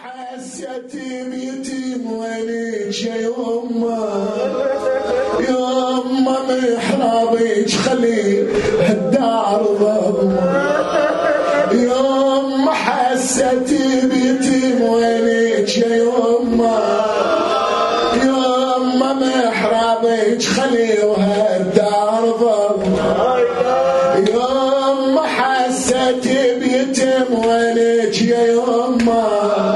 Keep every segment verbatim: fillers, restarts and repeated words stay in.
حسيتي بيتيم وينك يا يما يما محرابك خلي هالدار ظلمة يما حسيتي بيتيم وينك يا يما يما محرابك خلي وهالدار ظلمة يما حسيتي بيتيم وينك يا يما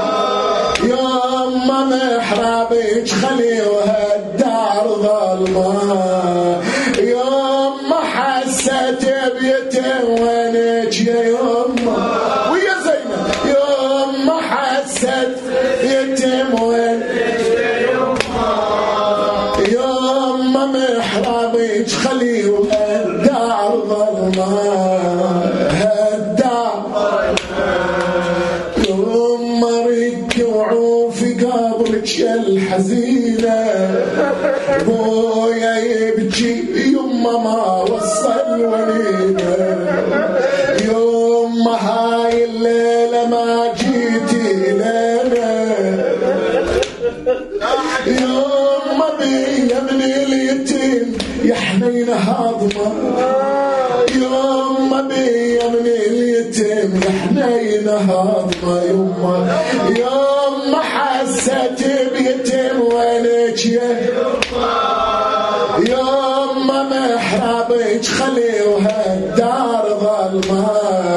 يما محرابك خلي وهالدار ظلمة يما حسيت بيتم وينك يا يما ويا زينب يما حسيت بيتم وينك يا يما يما محرابك خلي وهالدار ظلمة هالدار يما رجعوا في قبرك يا الحزينة بويا يبكي يما ما وصل ولينا يما هاي الليلة ما جيتي لنا يما بيا من اليتيم يا حنين هاضمة يما بيا من اليتيم يا حنين هاضمة يما يما حسيت بيتم وينك يا يما محرابك خلي وهالدار ظلمة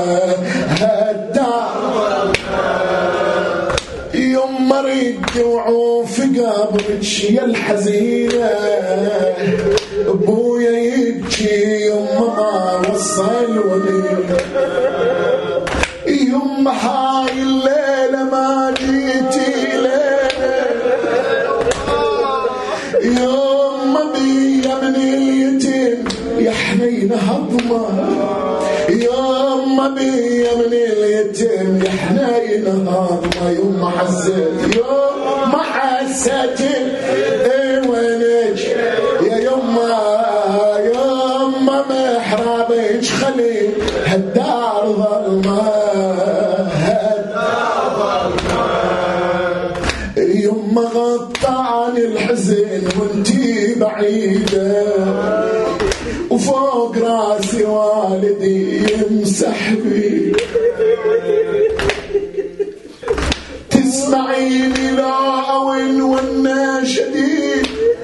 هالدار يما رجعوا في قبرك يا الحزينة ابويا يبكي يما ما وصل ولينا يما هاي الليلة ما جيتي لنا يما بيا من اليتيم يا حنين هضمة يما بيا من اليتيم يا حنين هضمة يما حسيت يما حسيت ايه وينك يا يما يما محرابك خلي هالدار ظلمة يما غطاني الحزن وانتي بعيدة وفوق راسي والدي يمسح بي تسمعيني لا أوين وانا شديد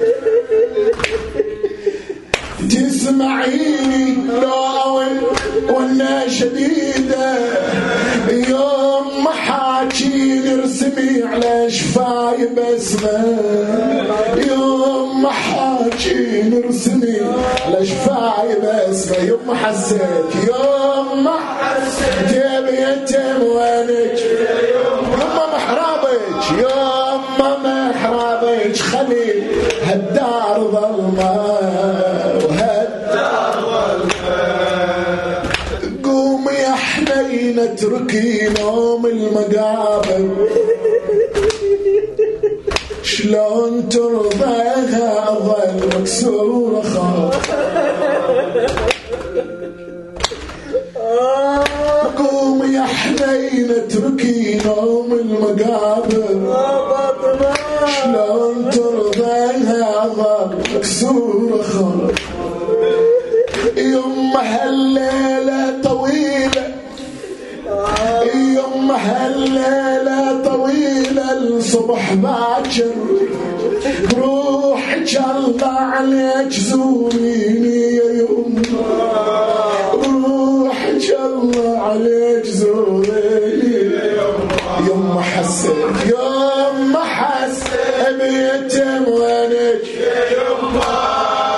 تسمعيني لا أوين وانا شديدة يوم حاكي نرسمي على شفاي بسمة يوم حاكي نرسمي على شفاي بسمة يوم حسيت يوم حسيت بيتم وينك يوم محرابك يوم محرابك خلي هالدار ظلمة وهالدار ظلمة قوم يا حنين اتركي نوم المقابر شلون ترضيها اظل مكسورة خاطر قوم يا حنين اتركي نوم المقابر شلون ترضيها اظل مكسورة خاطر يما هالليلة طويلة يما هالليلة طويلة الصبح باكر روحك الله عليك زوريني يا يما روحك الله عليك زوريني يما حسيت يما حسيت بيتم وينك يا يما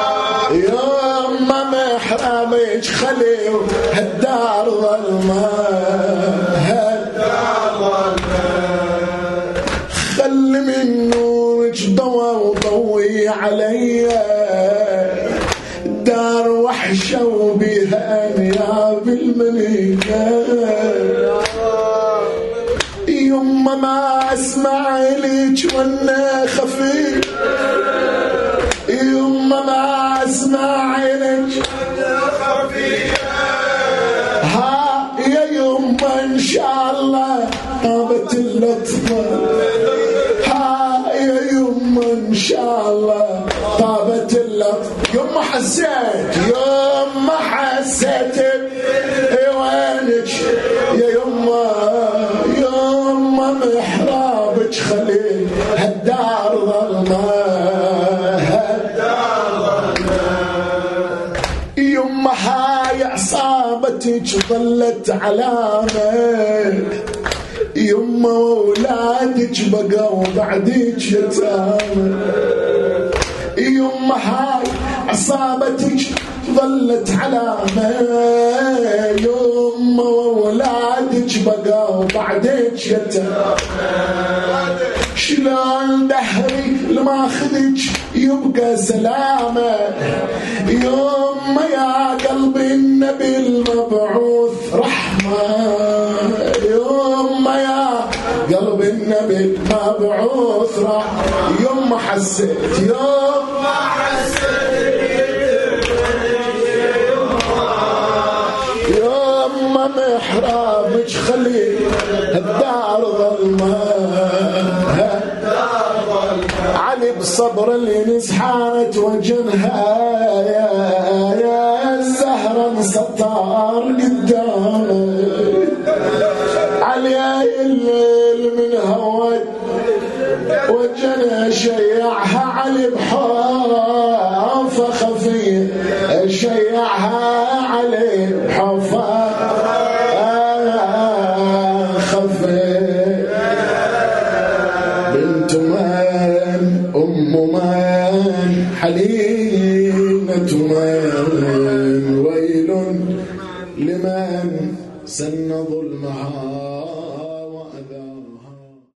يما محرابك خلي هالدار ظلمة هالدار ظلمة خلي من نورك ضوى وضوي عليا دار وحشة وبيها انياب المنية يما ما اسمع لك وانا خفي يما ما اسمع لك ها يا يما ان شاء الله طابت اللطمة هاي يا يما إن شاء الله طابت اللطمة. يما حسيت يما حسيت وينك يا يما يما محرابك خليل هالدار ظلمة يما هاي عصابتك ظلت علامة يما وولادك بقوا بعدك يتامى يما هاي عصابتك ظلت علامة يما وولادك بقوا بعدك يتامى شلون دهري لماخذك يبقى سلامة يما يا قلبي النبي المبعوث رحمة يما يا قلبي النبي المبعوث رحمة يما حسيت يما حسيت يما محرابك خلي الدار ظلمة علي بصبر اللي نزحانت وجنها يا يا الزهرة انسطار قدامه علي الليل من هوى وجنها شيعها علي بحوفة خفية شيعها علي بحوفة خفية بنت من أم من حليمة من